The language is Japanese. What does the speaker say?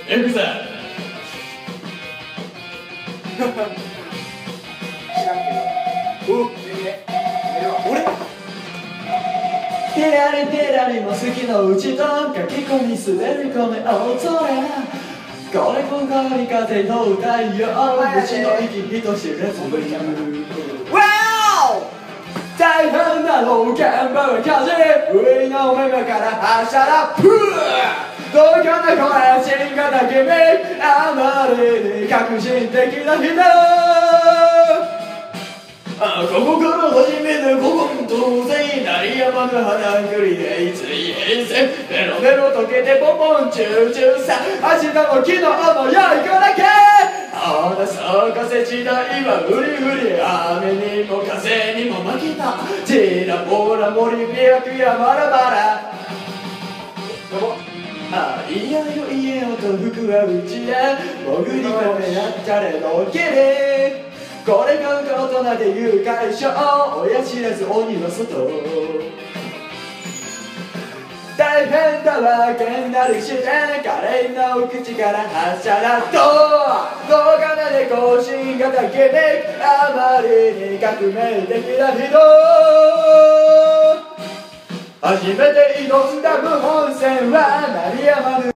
エクサ知らんけど。お、俺テラリテラリも好きのうちと書き込み滑り込め青空これここに風の歌いようちの息人知れずわお大変なの現場は風上の目から発射だプーどうかなこれ新型君あまりに革新的な人ここから初めてここに当然鳴りやまぬ花栗でいつい線ベロベロ溶けてポンポンチューチューさ明日も昨日も良い子だけあな咲かせ時代はフリフリ雨にも風にも負けたちらほら森びやくやまらばらいやよいよと服はうちへ潜り込めやったれのけれこれが大人で誘拐症親知らず鬼の外大変だわけになる自然華麗なお口から発射だと動画で更新型ギミックあまりに革命的な人初めて挑んだ無本線は鳴りやまぬ